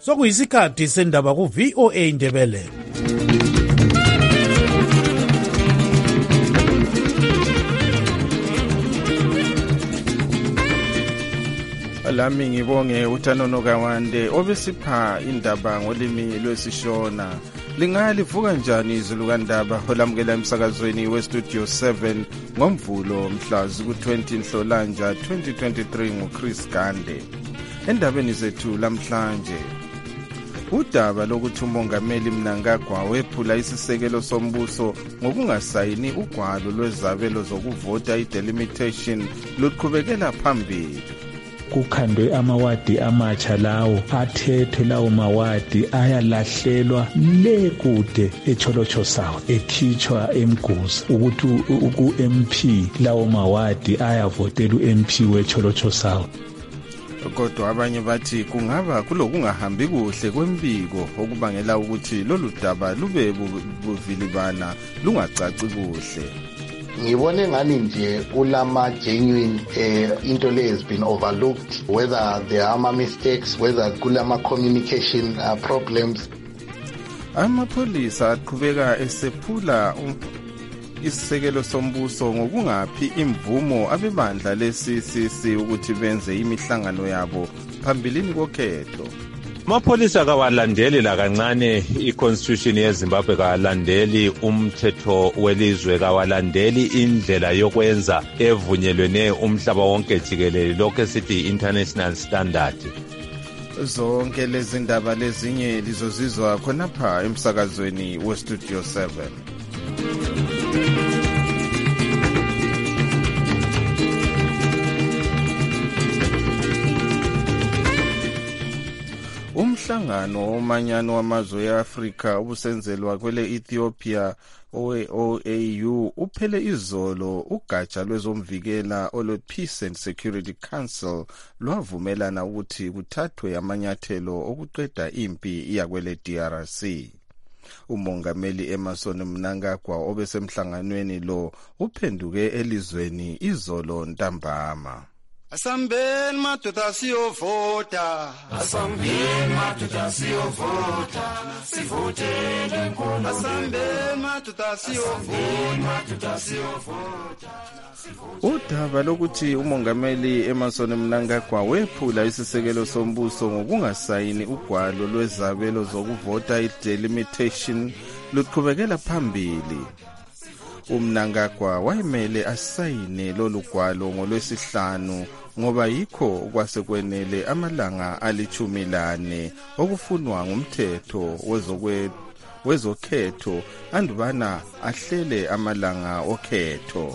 Sokuyisikhathi sendaba ku VOA Indebele. Lami ngibonge uThanono Kawande obesipha indaba ngolimi lwesishona. Lingalivuka njani izulu kandaba olamukela emsakazweni weStudio 7 ngoMvulo mhla ku-20 Nhlolanja 2023 nguChris Gande. Endabeni zethu lamhlanje, udaba lokuthi umongameli Mnangagwa wephula isisekelo sombuso ngokungasayini ugwalo lwezabelo zokuvota i-delimitation luqhubekela phambili. Kukhandwe amawadi amatsha lawo athethwe lawo mawadi ayalahlelwa le kude eCholocho South ekhitshwa eMguza ukuthi uku-MP lawo mawadi ayavotela u-MP weCholocho South. Kodwa abanye bathi kungaba kulokungahambi kuhle kwembiko okubangela ukuthi lolu daba lube buvilibana lungacaci kuhle. Ngibone ngani nje ulama genuine into le has been overlooked, whether there are ama mistakes, whether kulama communication problems. Amapolisa aqhubeka esephula isisekelo sombuso ngokungaphi imvumo abebandla le-CCC ukuthi benze imihlangano yabo phambilini kokhetho. Amapolisa kawalandeli la kancane i-constitution yeZimbabwe, kawalandeli umthetho welizwe, kawalandeli indlela yokwenza evunyelwene umhlaba wonke jikelele, lokho esithi international standard. Zonke lezi ndaba lezinye lizozizwa khonapha emsakazweni weStudio 7. Umhlangano womanyano wamazwe e-Afrika obusenzelwa kwele Ethiopia OAU uphele izolo. Ugatsha lwezomvikela olwe Peace and Security Council lwavumelana ukuthi kuthathwe amanyathelo okuqeda impi yakwele DRC. Umongameli Emmerson Mnangagwa obesemhlanganweni lo uphenduke elizweni izolo ntambama. Asambeni madoda siyovota, asambeni madoda siyovota, sivotele inkolo. Asambeni madoda siyovota. Udaba lokuthi umongameli Emmerson Mnangagwa wephula isisekelo sombuso ngokungasayini ugwalo lwezabelo zokuvota i-delimitation luqhubekela phambili. Mnangagwa wayemele asayine lolu gwalo ngoLwesihlanu ngoba yikho kwasekwenele amalanga ali14 okufunwa ngumthetho wezokhetho andubana ahlele amalanga okhetho.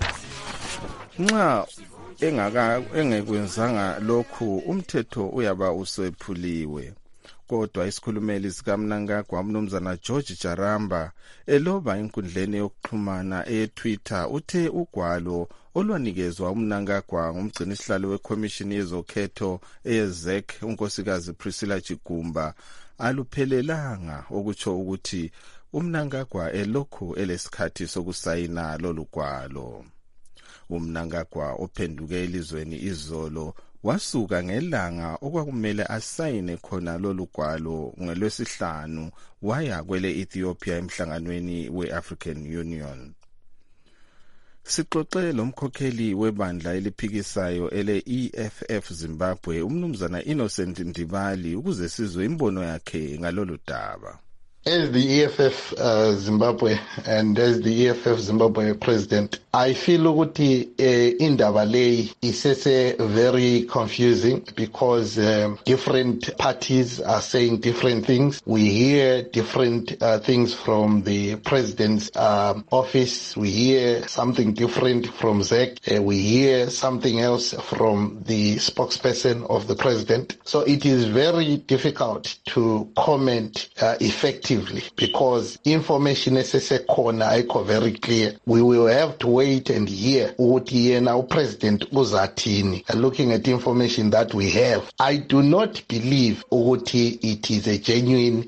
Nxa engekwenzanga lokhu umthetho uyaba usephuliwe. Kodwa isikhulumeli sikaMnangagwa uMnumzana George Jaramba eloba enkundleni yokuxhumana eTwitter uthe ugwalo olwanikezwa uMnangagwa ngumgcinisihlalo weCommission yezokhetho eZEC unkosikazi Priscilla Chigumba aluphelelanga, okutsho ukuthi uMnangagwa elokhu elesikhathi sokusayina lolu gwalo. uMnangagwa ophenduke elizweni izolo wasuka ngelanga okwakumele asayine khona lolu gwalo ngolwesihlanu waya kwele Ethiopia emhlanganweni we-African Union. Sixoxe lomkhokheli webandla eliphikisayo ele-EFF Zimbabwe uMnumzana Innocent Ndibali ukuze sizwe imbono yakhe ngalolu daba. As the EFF Zimbabwe and as the EFF Zimbabwe president, I feel ukuthi indaba le is very confusing because different parties are saying different things. We hear different things from the president's office. We hear something different from ZEC. We hear something else from the spokesperson of the president. So it is very difficult to comment effectively effectively because information esesekhona ayikho very clear. We will have to wait and hear ukuthi yena upresident uzathini. Looking at information that we have, I do not believe ukuthi it is a genuine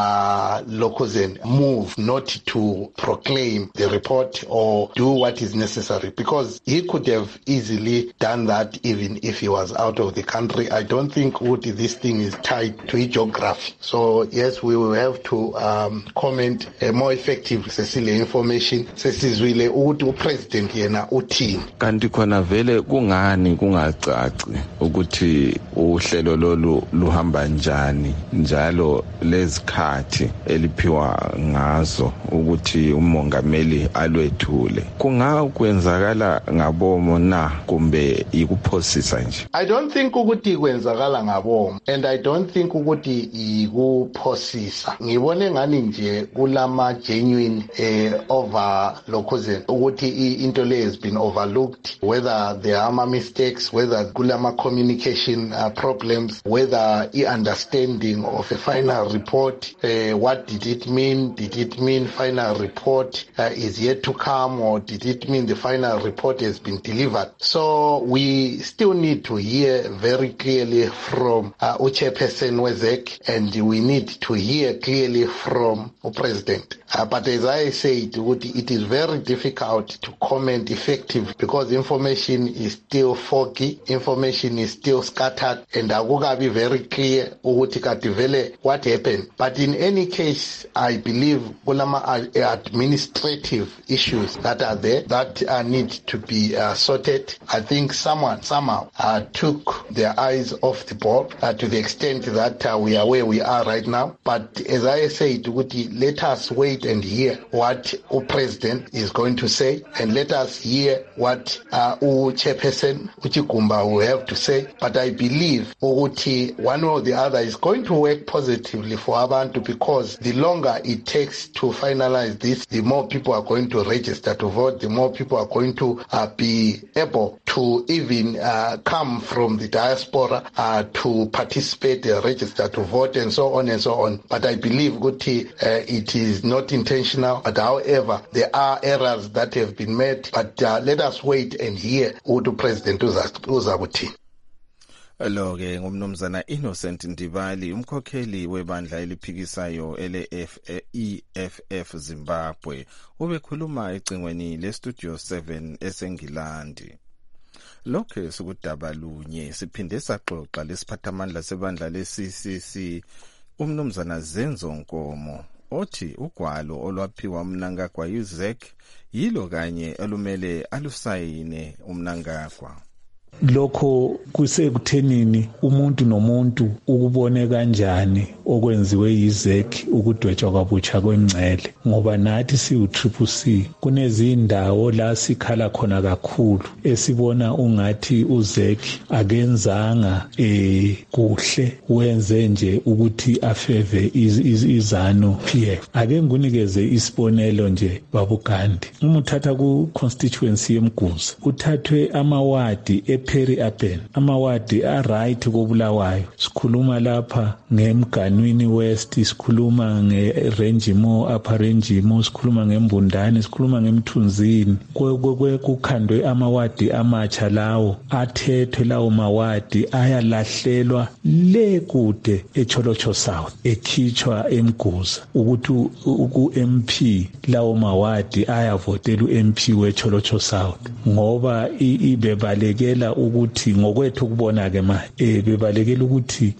Lokozen move not to proclaim the report or do what is necessary because he could have easily done that even if he was out of the country. I don't think this thing is tied to geography. So yes, we will have to comment more effective sesile information sesizwile ukuthi upresident yena uthini. Kanti khona vele kungani kungacaci ukuthi uhlelo lolu luhamba njani njalo lezikhathi eliphiwa ngazo ukuthi umongameli alwethule kungakwenzakala ngabomo na kumbe ikuphosisa nje? I don't think ukuthi kwenzakala ngabomo and I don't think ukuthi ikuphosisa. Ngibone ngani nje kulama genuine overlooked ukuthi into le has been overlooked, whether there are mistakes, whether kulama communication problems, whether understanding of a final report, what did it mean? Did it mean final report is yet to come, or did it mean the final report has been delivered? So we still need to hear very clearly from Chairperson Wezek, and we need to hear clearly from the President. But as I said, it is very difficult to comment effectively because information is still foggy, information is still scattered, and akuka be very clear what happened. But in any case, I believe administrative issues that are there that need to be sorted. I think somehow took their eyes off the ball to the extent that we are where we are right now. But as I said, let us wait and hear what the President is going to say, and let us hear what Chairperson Uchigumba will have to say. But I believe one or the other is going to work positively for Abantu because the longer it takes to finalize this, the more people are going to register to vote, the more people are going to be able to even come from the diaspora to participate, register to vote, and so on and so on. But I believe it is not intentional, but however, there are errors that have been made. But let us wait and hear what the President uzakuthi. Lo-ke ngumnumzana Innocent Ndibali, umkhokheli webandla eliphikisayo EFF Zimbabwe, ubekhuluma ecingweni leStudio 7 eseNgilandi. Lokho sikudaba lunye siphinde saxoxa lesiphathamandla sebandla leCCC umnumzana Zenzo Nkomo othi ugwalo olwaphiwa Mnangagwa Yuzek yilo kanye elumele alusayine uMnangagwa. Lokho kusekuthenini umuntu nomuntu ukubone kanjani okwenziwe yiZek ukudwetshwa kwabutsha kwemngcele ngoba nathi siyi-CCC kunezindawo la sikhala khona kakhulu esibona ungathi uZek akenzanga kuhle wenze nje ukuthi afeve izanu PF. Ake ngunikeze isibonelo nje babugandi umuthatha ku constituency yeMguzi uthathwe amawadi Peri-urban, amawadi a-right koBulawayo. Sikhuluma lapha ngeMganwini West, sikhuluma ngeRenjimo, Upper Renjimo, sikhuluma ngeMbundane, sikhuluma ngeMthunzini. Kukhandwe amawadi amatsha lawo, athethwe lawo mawadi ayalahlelwa le kude eCholocho South, ekhitshwa eMguza ukuthi ku-MP lawo mawadi ayavotela u-MP weCholocho South ngoba ibebalekela ukuthi ngokwethu kubona ke manje bebalekela ukuthi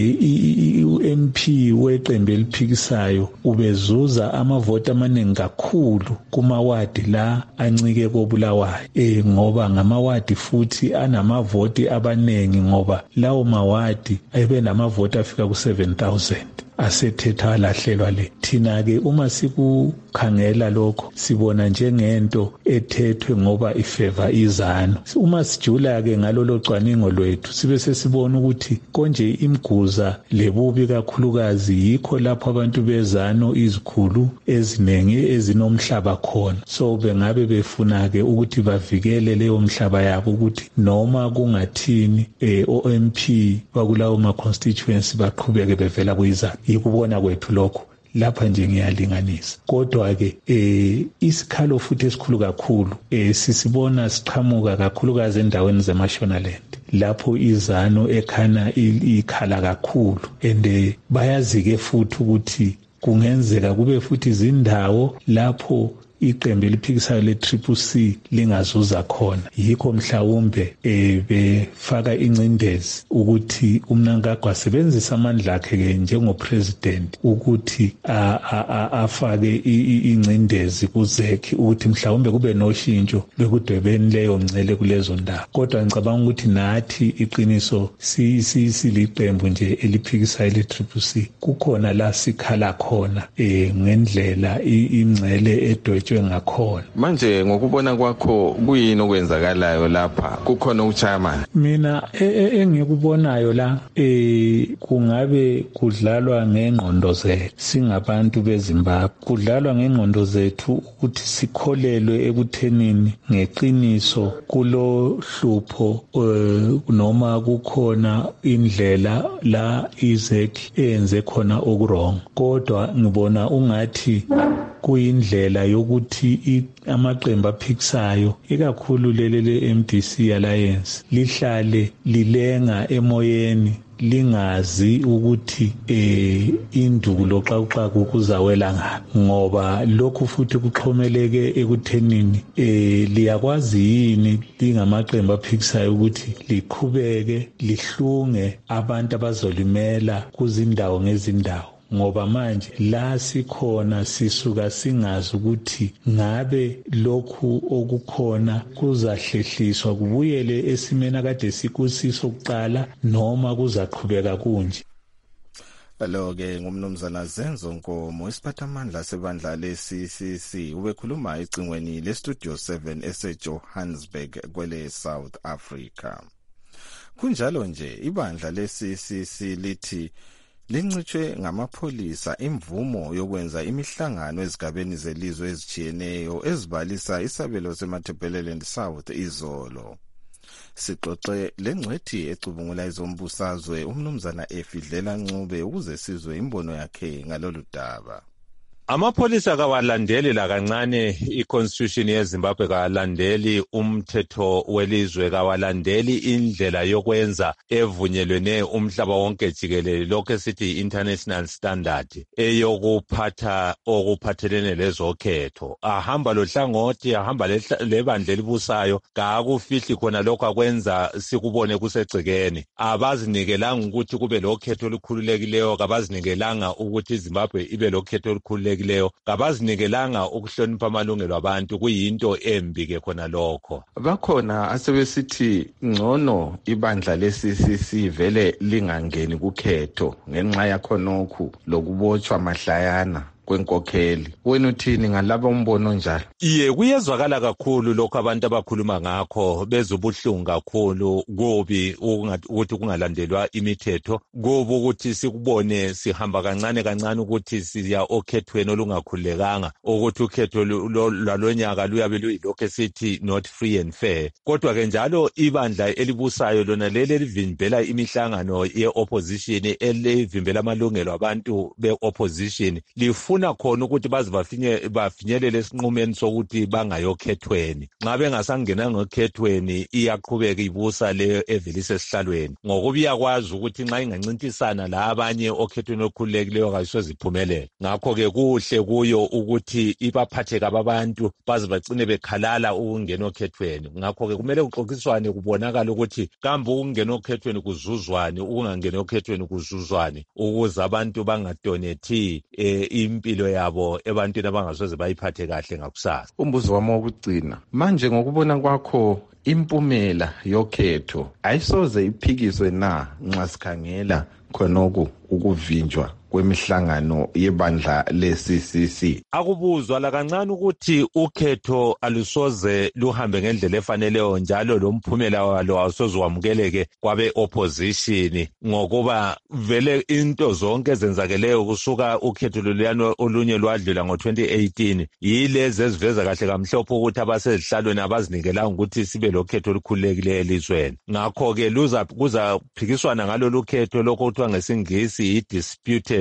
uMP weqembu eliphikisayo ubezuza amavoti amaningi kakhulu kumawadi la ancike koBulawayo ngoba ngamawadi futhi anamavoti abanengi ngoba lawo mawadi ayenamavoti afika ku-7,000 asethetha lahlelwa le. Thina ke uma sikukhangela lokho sibona njengento ethethwe ngoba ifeva izano. Uma sijula ke ngalolo cwaningo lwethu sibe sesibona ukuthi konje imguza lebubi kakhulukazi yikho lapho abantu bezano izikhulu ezinengi ezinomhlaba khona. So bengabe befuna ke ukuthi bavikele leyo mhlaba yabo ukuthi noma kungathini OMP bakulawo ma constituency baqhubeke bevela kuyizana. Yikubona kwethu lokho lapha nje ngiyalinganisa. Kodwa ke isikhalo futhi esikhulu kakhulu sisibona siqhamuka kakhulukazi endaweni zeMashonaland lapho izano ekhana ikhala kakhulu and bayazi-ke futhi ukuthi kungenzeka kube futhi izindawo lapho iqembu eliphikisayo le-CCC lingazuza khona. Yikho mhlawumbe befaka incindezi ukuthi uMnangagwa asebenzisa amandla akhe-ke njengopresident ukuthi afake incindezi kuZEC ukuthi mhlawumbe kube noshintsho bekudwebeni leyo mncele kulezo ndawo. Kodwa ngicabanga ukuthi nathi iqiniso siliqembu nje eliphikisayo le-CCC kukhona la sikhala khona ngendlela imncele edwetshwe ngakhona. Manje ngokubona kwakho kuyini okwenzakalayo lapha? Kukhona uchairman? Mina engikubonayo la kungabe kudlalwa ngengqondo zethu singabantu beZimbabwe. Kudlalwa ngengqondo zethu ukuthi sikholelwe ekuthenini ngeqiniso kulo hlupho noma kukhona indlela la iZEC eyenze khona okurong. Kodwa ngibona ungathi kuyindlela yokuthi amaqembu aphikisayo ikakhulu lele MDC Alliance lihlale lilenga emoyeni lingazi ukuthi indulo xaxaku kuzawela ngapi, ngoba lokhu futhi kuxhomeleke ekuthenini liyakwazi yini lingamaqembu aphikisayo ukuthi liqhubeke lihlunge abantu abazolimela kuzindawo ngezindawo. Ngoba manje la sikhona sisuka singazi ukuthi ngabe lokhu okukhona kuzahlehliswa kubuyele esimeni akade sikusiso kuqala noma kuzaqhubeka kunje. Lo-ke ngumnumzana Zenzo Nkomo, isiphathamandla sebandla le-CCC, ubekhuluma ecingweni le-Studio 7 eseJohannesburg kwele South Africa. Kunjalo nje ibandla le-CCC lithi lincitshwe ngamapholisa imvumo yokwenza imihlangano ezigabeni zelizwe ezitshiyeneyo ezibalisa isabelo seMatabeleland South izolo. Sixoxe lengcwethi ecubungula izombusazwe umnumzana Efidlela Ncube ukuze sizwe imbono yakhe ngalolu daba. Amapholisa kawalandeli lakancane iconstitution yeZimbabwe, kawalandeli umthetho welizwe, kawalandeli indlela yokwenza evunyelwene umhlaba wonke jikelele, lokho sithi international standard eyokuphatha okuphathelene lezokhetho. Ahamba lohlangothi, ahamba lebandla elibusayo, kakufihli khona lokho akwenza sikubone kusegcekeni. Abazinikelanga ukuthi kube lokhetho olukhululekileyo, kabazinikelanga ukuthi iZimbabwe ibe lokhetho olukhululekileyo, kabazinikelanga ukuhlonipha amalungelo abantu. Kuyinto embi ke khona lokho. Bakhona asebesithi ngcono ibandla le-CCC vele lingangeni kukhetho ngenxa yakhonokhu lokubotshwa mahlayana kwenkokheli. Wena uthini ngalabo umbono njalo? Iye, kuyezwakala kakhulu lokho abantu abakhuluma ngakho, bezubuhlungu kakhulu kubi ukuthi kungalandelwa imithetho, kubi ukuthi sikubone sihamba kancane kancane ukuthi siya okhethweni olungakhulekanga, ukuthi ukhetho lwalonyaka luyabe luyilokho esithi not free and fair. Kodwa ke njalo ibandla elibusayo lona leli elivimbela imihlangano ye-opposition, elivimbela amalungelo abantu be-opposition, lifuna khona ukuthi baze bafinyelele esinqumeni sokuthi bangayokhethweni. Nxa bengasangena ngokhethweni iyaqhubeka ibusa le evelise esihlalweni, ngokuba iyakwazi ukuthi nxa ingancintisana la abanye okhethweni olukhululekileyo kayisoziphumelela. Ngakho-ke kuhle kuyo ukuthi ibaphathe kabantu baze bagcine bekhalala ukungena okhethweni. Ngakho-ke kumele kuxoxiswane, kubonakala ukuthi kambe ukungena okhethweni kuzuzwane, ukungangena okhethweni kuzuzwane, ukuze abantu bangadonethi impilo yabo ebantwini abangasoze bayiphathe kahle ngakusasa. Umbuzo wami wokugcina, manje ngokubona kwakho impumela yokhetho ayisoze iphikiswe na nxa sikhangela khonokho ukuvinjwa kwemihlangano yebandla le-CCC? Akubuzwa lakancane ukuthi ukhetho alusoze luhambe ngendlela efaneleyo, njalo lomphumela walo awusoze wamukeleke kwabe opposition, ngokuba vele into zonke ezenzakeleyo kusuka ukhetho loluyana olunye lwadlula ngo-2018 yilezi eziveza kahle kamhlophe ukuthi abasezihlalweni abazinikelanga ukuthi sibe lokhetho olukhululekileyo elizweni. Ngakho-ke kuzaphikiswana ngalolu khetho lokho kuthiwa ngesingisi i-disputed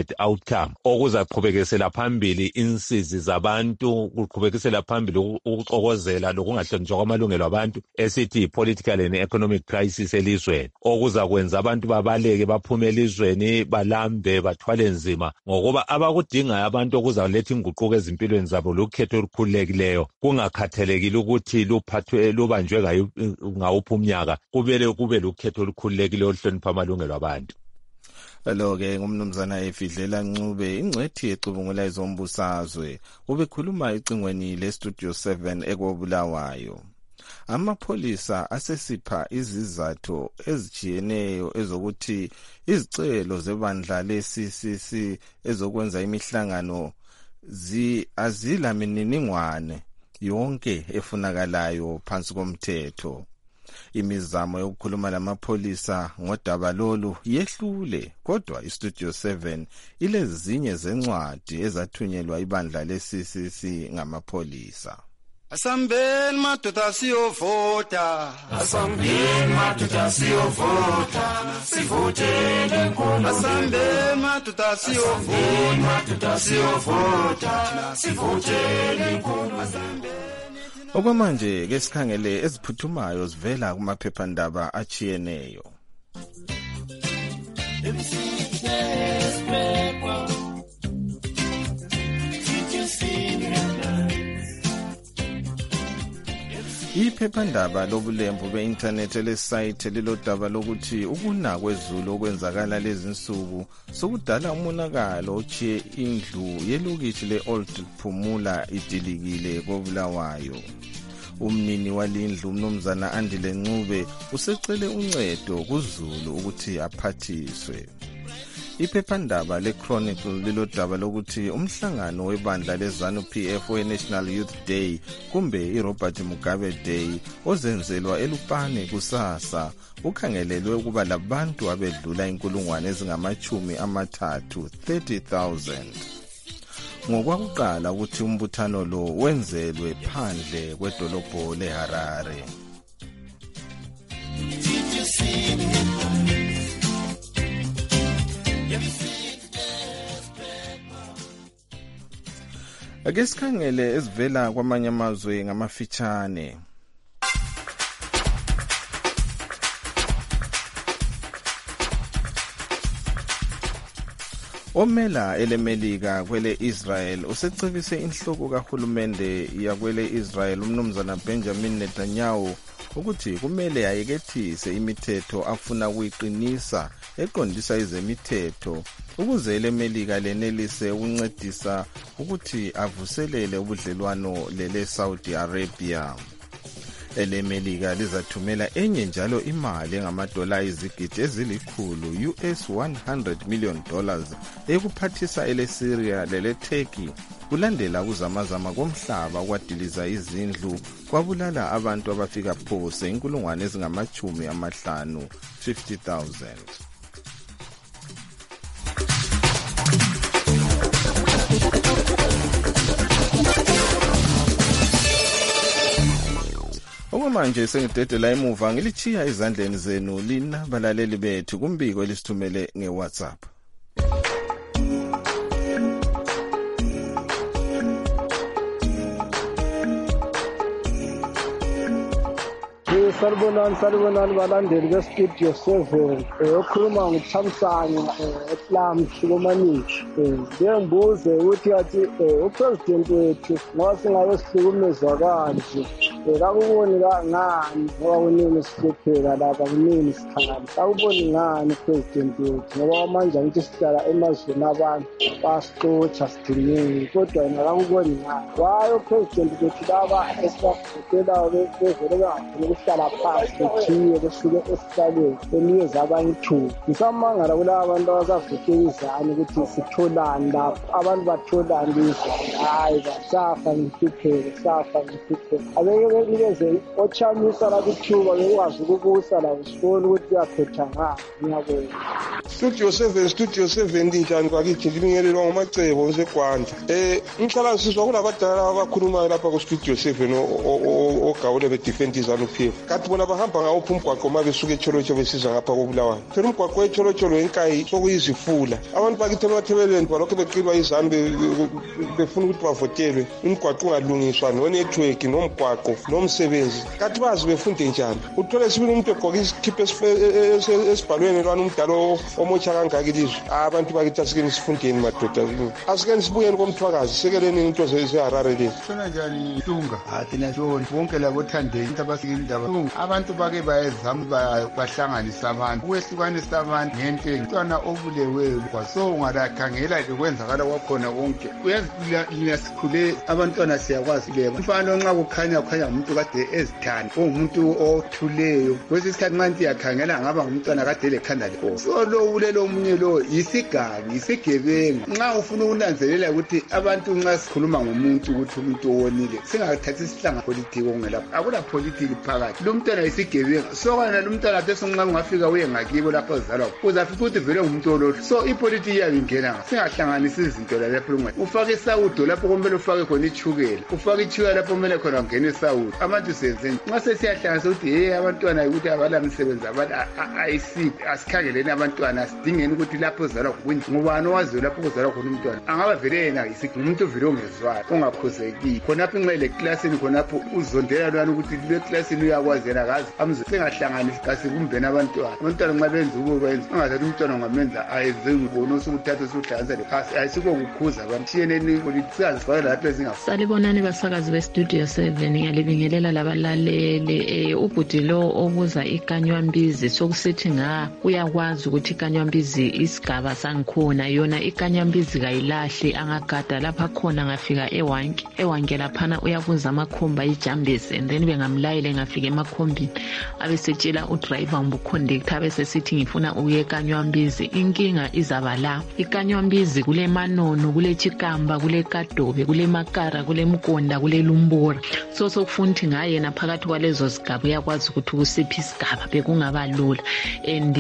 desired outcome okuzaqhubekisela phambili insizi zabantu, kuqhubekisela phambili ukuxokozela lokungahlonitshwa kwamalungelo abantu esithi political and economic crisis elizweni, okuzakwenza abantu babaleke baphume elizweni balambe bathwale nzima, ngokuba abakudingayo abantu okuzaletha inguquko ezimpilweni zabo lukhetho olukhululekileyo, kungakhathalekile ukuthi lubanjwe ngawuphi umnyaka, kube lukhetho olukhululekileyo oluhlonipha amalungelo abantu. Lo-ke ngumnumzana Efidlela Ncube, ingcwethi ecubungula ezombusazwe, ubekhuluma ecingweni le-Studio 7 eKobulawayo. Amapholisa asesipha izizathu ezijiyeneyo ezokuthi izicelo zebandla le-CCC ezokwenza imihlangano azila mininingwane yonke efunakalayo phansi komthetho. Imizamo yokukhuluma lamapholisa ngodaba lolu yehlule, kodwa iStudio 7 ilezinye zencwadi ezathunyelwa ibandla le-CCC ngamapholisa. Asambeni madoda siyovota, asambeni madoda siyovota, sivotele inkulu. Asambeni madoda siyovota, sivotele inkulu. Okwamanje ke sikhangele eziphuthumayo zivela kumaphephandaba achiyeneyo. Iphephandaba lobulembu be-internet lesite lilodaba lokuthi ukuna kwezulu okwenzakala lezi nsuku sokudala umonakalo ochiye indlu yelokishi le-Old Phumula idilikile koBulawayo. Umnini walindlu umnumzana Andile Ncube usecele uncedo kuZulu ukuthi aphathiswe. Iphephandaba le-Chronicle lilodaba lokuthi umhlangano webandla leZANU-PF we-National Youth Day kumbe i-Robert Mugabe Day ozenzelwa eLupane kusasa ukhangelelwe ukuba labantu abedlula 30,000. Ngokwakuqala ukuthi umbuthano lo wenzelwe phandle kwedolobho leHarare. Ake sikhangele ezivela kwamanye amazwe ngamafitshane. Omela elemelika kwele Israel usecebise inhloko kahulumende yakwele Israel umnumzana Benjamin Netanyahu ukuthi kumele ayekethise imithetho afuna ukuyiqinisa eqondisa izemithetho ukuze elemelika lenelise ukuncedisa ukuthi avuselele ubudlelwano lele-Saudi Arabia. Elemelika lizathumela enye njalo imali engamadola izigidi ezilikhulu $100 million ekuphathisa ele-Syria lele-Turkey kulandela ukuzamazama komhlaba kwadiliza izindlu kwabulala abantu abafika phose 50,000. Okwamanje sengidedela emuva ngilichiya izandleni zenu lina balaleli bethu kumbiko elisithumele ngeWhatsApp. Salibonani balandeli beStudio 7 okhuluma ngithamsanyi ePlum Shikomaniki. Ngiyembuze ukuthi athi upresident wethu ngoba singabe sihlukumezwa kanje akuboni ngani ngoba kunini sihlupheka lapha kunini sikhangana akuboni ngani upresident wethu ngoba manje ngithi sihlala emazweni abantu basixotsha sidinini kodwa yena akuboni ngani wayo upresident wethu laba esibafutela bevele ukuhlala phansi bethiye besuke esihlalweni benikeza abanye ithuba. Ngisamangala kulaba abantu abasavukelizana ukuthi sitholani lapho abantu batholani lizwe hayi basafa ngihlupheke abeke benikeze ochamisa lapho ithuba bekwazi ukubusa lapho sibone ukuthi uyaphetha ngani. Ngiyabonga. Studio 7 ndinjani kwakithi ngibingelelwa ngomacebo eseGwanda. Ngihlala siswa kunabadala abakhulumayo lapha ku Studio 7 ogawule be defend ZANU-PF. but bona bahamba ngawuphi umgwaqo uma besuke eCholocholo besiza ngapha koBulawayo. Phela umgwaqo weCholocholo enkayi sokuyizifula. Abantu bakithi emathebeleni balokho beqilwa izambe befuna ukuthi bavotelwe. Umgwaqo ungalungiswa no-network nomgwaqo nomsebenzi. Kathi bazi befunde njani. Uthole sibili umuntu egqoka isikhipho esibhalweni lwana umdalo omotsha kangaka ilizwe. Abantu bakithi asikeni sifundeni madoda. Asikeni sibuyeni komthwakazi sekeleni into zeHarare lezi. Sona njani Hlunga? Thina shoni bonke labo thandeni into abasikindaba. Abantu bake bayezama bahlanganisa abantu. Ukwehlukanisa abantu ngento intwana obuleweyo kwaso ungalakhangela lokwenzakala kwakhona konke. Uyasikhule abantwana siyakwazi leba. Mfana nxa kukhanya umuntu kade ezithanda, umuntu othuleyo. Kwesikhathi manje yakhangela ngaba ngumntwana kade lekhanda lekho. So lo ulelo omunye lo yisigangi, isigebengu. Nxa ufuna ukunanzelela ukuthi abantu nxa sikhuluma ngomuntu ukuthi umuntu owonile, singathathi isihlanga politiki ongelapha. Akula politiki phakathi. Lo mntwana yisigebengu. Sokana lo mntwana bese nxa ungafika uye ngakibo lapho uzalwa. Uzafika ukuthi vele ngumuntu olothu. So ipolitiki yabingena. Singahlanganisa izinto lapho lungwe. Ufake isawudo lapho kumele ufake khona ichukela. Ufake ichukela lapho kumele khona ngene isawudo. Abantu senzeni. Nxa sesiyahlanganisa ukuthi abantwana ukuthi abala msebenzi abantu ayisithi asikhangeleni abantwana sidingeni ukuthi lapho uzalwa kunje. Ngubani owazi lapho uzalwa khona umntwana. Angaba vele yena umuntu vele ongezwayo ongakhuzeki. Khonapho inxele eklasini khonapho uzondela lwana ukuthi le klasini uyakwazi yena akazi. Amze sengahlanganisa kasi kumbena abantwana. Abantwana nxa benza ukubenza ungazathi umntwana ngamenza ayezengibona usukuthatha usuhlanganisa lekhasi ayisiko ukukhuza bamthiyeneni ukuthi sizifake lapho ezingafuni. Salibonani basakazi beStudio 7 ngiyalibingelela labalaleli ubhudi lo obuza iKanywambizi sokusithi uyakwazi ukuthi iKanywambizi isigaba sangikhona yona iKanywambizi kayilahle angagada lapha khona ngafika ewanke laphana uyabuza amakhomba ijambesi and then bengamlayele ngafika emakhombini abesetshela udriver ngumconductor abesesithi ngifuna ukuye eKanywambizi. Inkinga izaba la iKanywambizi kule Manono kule Chikamba kule Kadobe kule Makara kule Mkonda kule Lumbora so sokufunthi ngayena phakathi kwalezo sigaba uyakwazi ukuthi kusiphi isigaba bekungaba lula and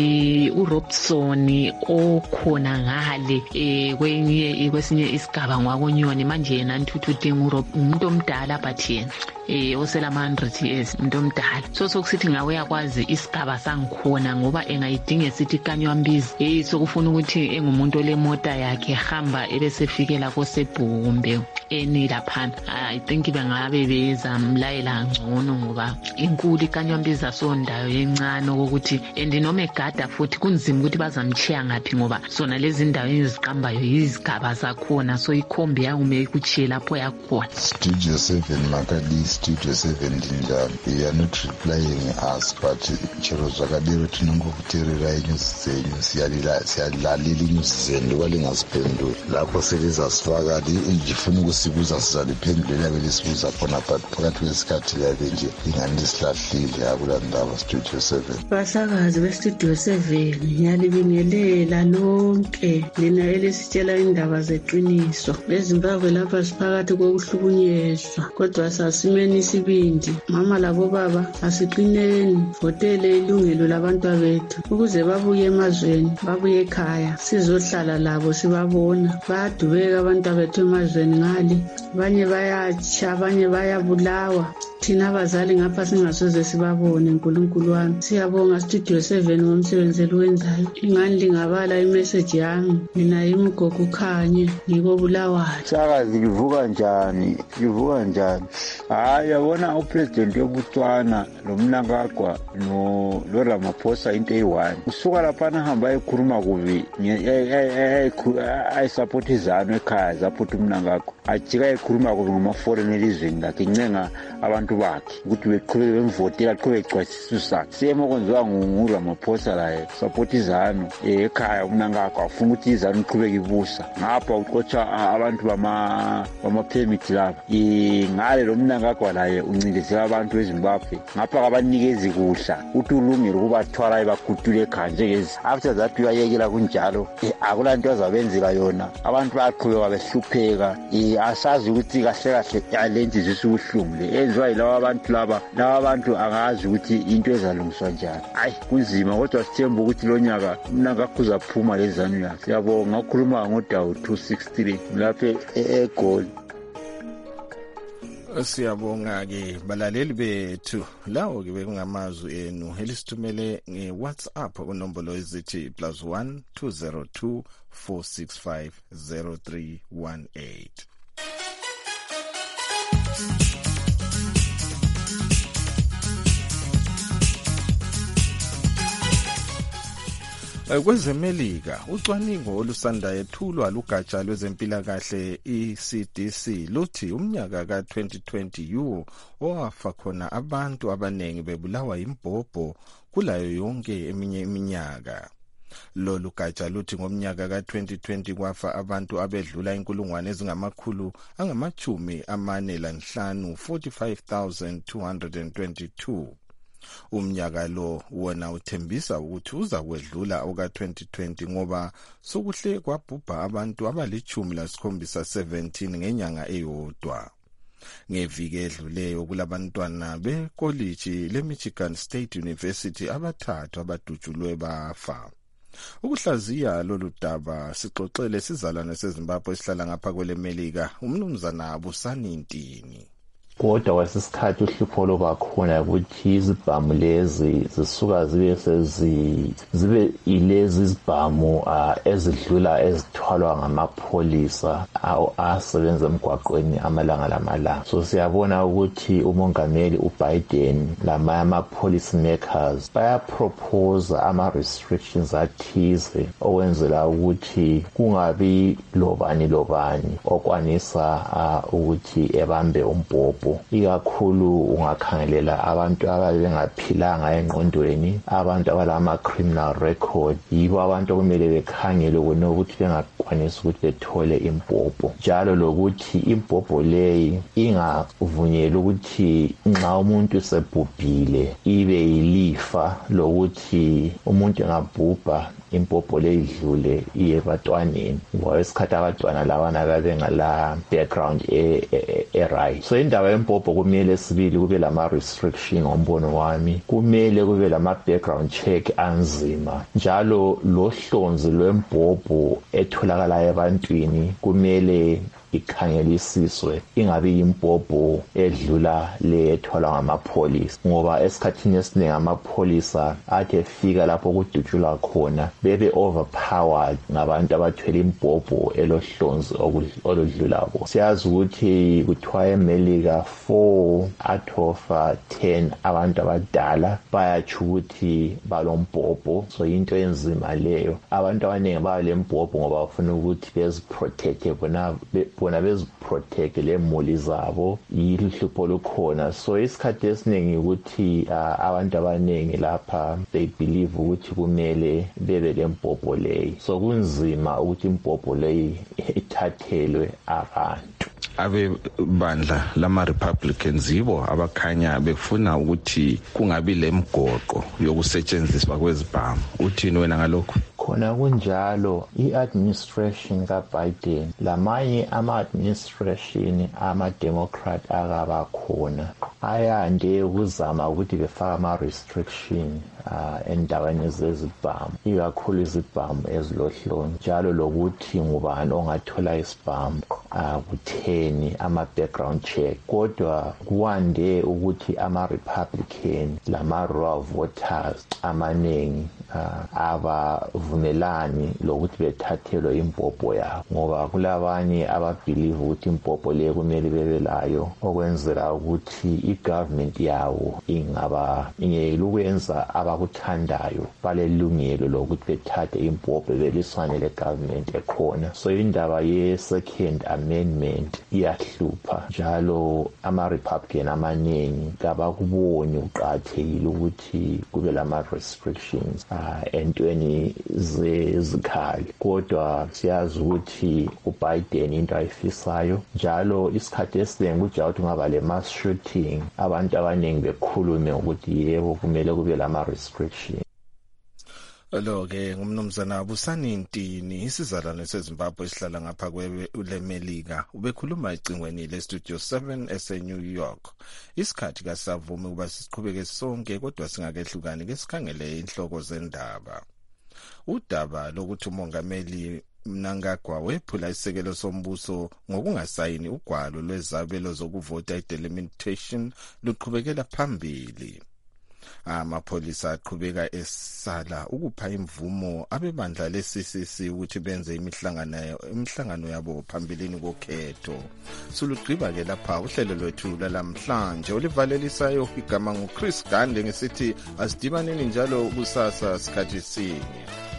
uRobson okhona ngale kwesinye isigaba ngwakonyoni manje yena ntuthu umuntu omdala but yena osela 100 years umuntu omdala so sokusithi ngawe yakwazi isigaba sangikhona ngoba engayidinga sithi Kanywambizi sokufuna ukuthi engumuntu olemota yakhe hamba ebesefikela koSebhuku kumbe laphana I think bengabe bezamlayela ngcono ngoba inkulu iKanywambizi asondayo encane ukuthi and noma egada futhi kunzima ukuthi bazamchiya ngapi ngoba sona lezi ndawo eziqambayo izigaba zakhona so ikhombi yakume kuchiye lapho yakhona. Studio 7 Makadi, Studio 7 Ndindaba. You are not replying us but chero zvakadero tinongokuteerera news dzenyu siyalalela news zenu walingaziphenduli lapho selizasifaka ndifuna ukusibuza sizaliphendulela belisibuza khona phakathi kwesikhathi labe nje ingani lisilahlile akula ndaba. Studio 7 basakazi beStudio 7 ngiyalibingelela lonke lina elisitshela indaba zeqiniso. eZimbabwe lapha siphakathi kokuhlukunyezwa kodwa sasimeni isibindi. Mama labo baba asiqineni votele ilungelo labantwana bethu ukuze babuye emazweni babuye ekhaya sizohlala labo sibabona. Bayadubeka abantwana bethu emazweni ngale abanye bayatsha abanye bayabulawa. Thina abazali ngapha singasoze sibabone. Nkulunkulu wami siyabonga Studio 7 ngomsebenzi eliwenzayo. Ingani lingabala imessage yami mina imgogo Khanye ngikobulawayo. Sakazi livuka njani yabona upresident weBotswana noMnangagwa no Ramaphosa into eyi1 usuka laphana hamba ekhuluma kubi ayisupport izano ekhaya zaphutha uMnangagwa ajika ekhuluma kubi ngama-foreign elizweni lakhe incenga abantu bakhe ukuthi beqhubeke bemvotela aqhubeke ecwasisa sakhe siyema kwenziwa nguRamaphosa laye support izano ekhaya uMnangagwa afuna ukuthi izano iqhubeke ibusa ngapha uqotsha abantu bama-permit lapha ngale lo Mnangagwa laye uncindezela abantu eZimbabwe ngapha kabanikezi kuhla uthi ulungile ukubathwala ebagudule ekhaya njengezi after that uyayekela kunjalo akulanto azabenzela yona abantu bayaqhubeka behlupheka asazi ukuthi kahle yalenti zisubuhlungu le enziwa yilawa abantu angazi ukuthi into ezalungiswa njani. Hayi kunzima kodwa sithemba ukuthi lo nyaka Mnangagwa uzaphuma lezanu yakhe. Siyabonga ukukhuluma ngoDawu 263 lapha eGoli. Siyabonga ke balaleli bethu lawo ke bekungamazwi enu elisithumele ngeWhatsApp kunombolo ezithi +1 202 465 0318. Kwezemelika ucwaningo olusanda yethulwa lugatsha lwezempilakahle iCDC luthi umnyaka ka2020 yiwo owafa khona abantu abanengi bebulawa imbhobho kulayo yonke eminye iminyaka. Lolu gatsha luthi ngomnyaka ka2020 kwafa abantu abedlula inkulungwane ezingamakhulu angama-45 45,222. Umnyaka lo wona uthembisa ukuthi uza kwedlula oka2020 ngoba sokuhle kwabhubha abantu abali-17 ngenyanga eyodwa. Ngeviki edluleyo kulabantwana bekoliji leMichigan State University abathathu abadutshulwe bafa. Ukuhlaziya lolu daba sixoxele sizalwane seZimbabwe esihlala ngapha kwelemelika umnumzana Busani Ntini. Kodwa kwesisikhathi uhlupho loba khona ukuthi izibhamu lezi zisuka zibe ilezi izibhamu ezidlula ezithwalwa ngamapholisa asebenza emgwaqweni amalanga lamalanga. So siyabona ukuthi umongameli uBiden ama-policy makers bayapropose ama-restrictions athize okwenzela ukuthi kungabi lobani okwanisa ukuthi ebambe umbhobho. Ikakhulu ungakhangelela abantu ababengaphilanga engqondweni, abantu abalama criminal record, yibo abantu okumele bekhangele bona ukuthi bengakwanisi ukuthi bethole imbhobho. Njalo lokuthi imbhobho leyi ingavunyelwa ukuthi nxa umuntu sebhubhile ibe yilifa lokuthi umuntu engabhubha imbhobho leyi idlule iye ebantwaneni ngoba isikhathi abantwana labana babengala background right. So indaba yembhobho kumele sibili kube lama restriction ngombono wami, kumele kube lama background check anzima, njalo lohlonzi lwembhobho etholakala ebantwini kumele ikhangelisiswe ingabe imbhobho edlula le etholwa ngamapholisa, ngoba esikhathini esiningi amapholisa athi efika lapho kudutshulwa khona bebe overpowered ngabantu abathwele imbhobho elohlonzi oludlulabo. Siyazi ukuthi kuthiwa eMelika 4 out of 10 abantu abadala bayatsho ukuthi balombhobho. So into enzima leyo, abantu abaningi balembhobho ngoba bafuna ukuthi beziprotecte bona beziprotecte lemuli zabo, yihlupho lukhona. So isikhathi esiningi ukuthi abantu abaningi lapha they believe ukuthi kumele bebe lembhobho leyi, so kunzima ukuthi imbhobho leyi ithathelwe abantu. Abe bandla lama Republicans yibo abakhanya befuna ukuthi kungabi lemgoqo yokusetshenziswa kwezibhamu. Uthini wena ngalokho? Khona kunjalo i-administration kaBiden lamanye ama-administration ama-Democrat akaba khona ayande ukuzama ukuthi befaka ama-restriction endaweni zezibhamu, ikakhulu izibhamu ezilohlonzi, njalo lokuthi ngubani ongathola isibhamu kutheni ama-background check. Kodwa kuwande ukuthi ama-Republican lama-raw voters amaningi abavumelani lokuthi bethathelwe imbhobho yabo, ngoba kulabanye ababhilive ukuthi imbhobho leyo kumele bebelayo okwenzela ukuthi i-government yawo ingayeli ukwenza abakuthandayo, balelungelo lokuthi bethathe imbhobho beliswane le-government ekhona. So indaba ye-second amendment iyahlupha, njalo ama-Republican amaningi kabakuboni uqakathekile ukuthi kube lama-restrictions entweni zezikhali. Kodwa siyazi ukuthi uBiden into ayifisayo, njalo isikhathi esiningi kujaya ukuthi ungaba le-mass shooting abantu abaningi bekhulume ukuthi yebo kumele kube lama-restriction. Lo ke ngumnumzana Busani Ntini, isizalwane seZimbabwe esihlala ngapha kwelemelika, ubekhuluma ecingweni leStudio 7 eseNew York. Isikhathi kasavumi ukuba siqhubeke sonke, kodwa singakehlukani ke sikhangele inhloko zendaba. Udaba lokuthi umongameli Mnangagwa wephula isekelo sombuso ngokungasayini ugwalo lwezabelo zokuvota i-delimitation luqhubekela phambili. Amapholisa aqhubeka esala ukupha imvumo abebandla le-CCC ukuthi benze imihlangano yabo phambilini kokhetho. Sulugqiba-ke lapha uhlelo lwethu lalamhlanje olivalelisayo igama nguChris Gande ngesithi asidibaneni njalo kusasa sikhathi sinye.